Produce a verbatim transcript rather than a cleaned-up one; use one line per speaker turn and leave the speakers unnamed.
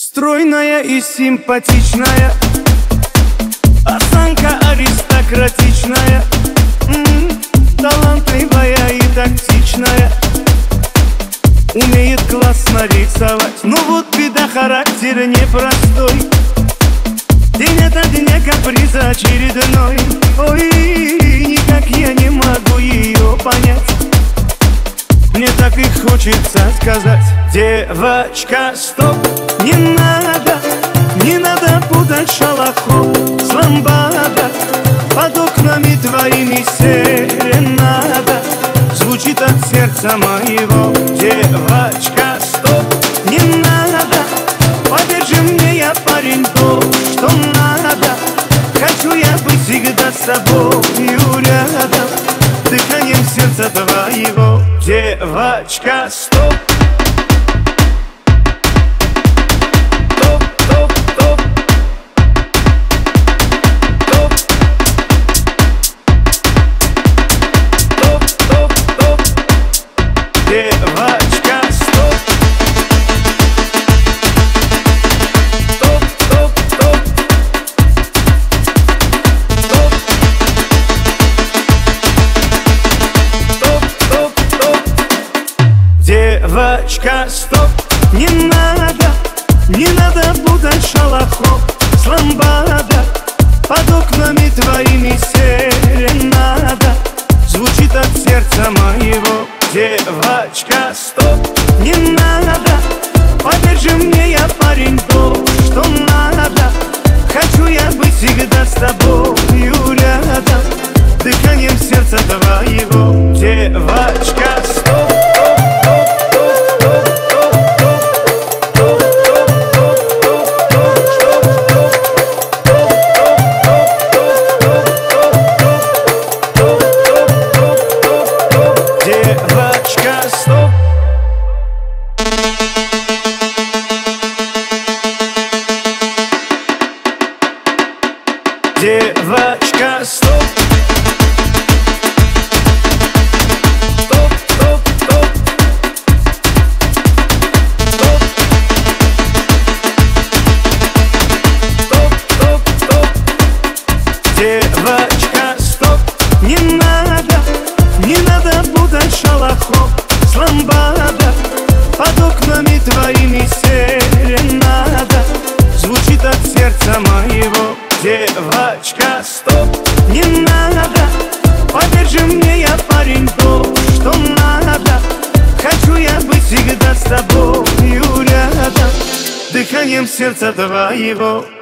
Стройная и симпатичная, осанка аристократичная, м-м, талантливая и тактичная, умеет классно рисовать. Ну вот беда, характер непростой, день ото дня каприз очередной. Ой, никак я не могу ее понять. Мне так и хочется сказать: девочка, стоп, не надо, не надо путать шалохов с ламбадо. Под окнами твоими серенада звучит от сердца моего. Девочка, стоп, не надо, поверь же мне, я парень то, что надо. Хочу я быть всегда с тобою рядом, дыханием сердца твоего. Девочка, стоп, топ, топ, топ, топ, топ, топ, топ. Девочка, стоп, топ, топ, топ, топ, топ, топ. Девочка, стоп, не надо, не надо путать шалохов с ламбадо. Под окнами твоими серенада звучит от сердца моего. Девочка, стоп, не надо, поверь же мне, я парень то, что надо. Хочу я быть всегда с тобою рядом, дыханием сердца твоего. Девочка, стоп, девочка, стоп. Девочка, стоп. Стоп, стоп, стоп. Стоп. Стоп, стоп, стоп. Девочка, стоп. Не надо, не надо путать шалохов с ламбадо. Под окнами твоими серенада звучит от сердца моего. Девочка, стоп, не надо, поверь же мне, я парень то, что надо. Хочу я быть всегда с тобою рядом, дыханием сердца твоего.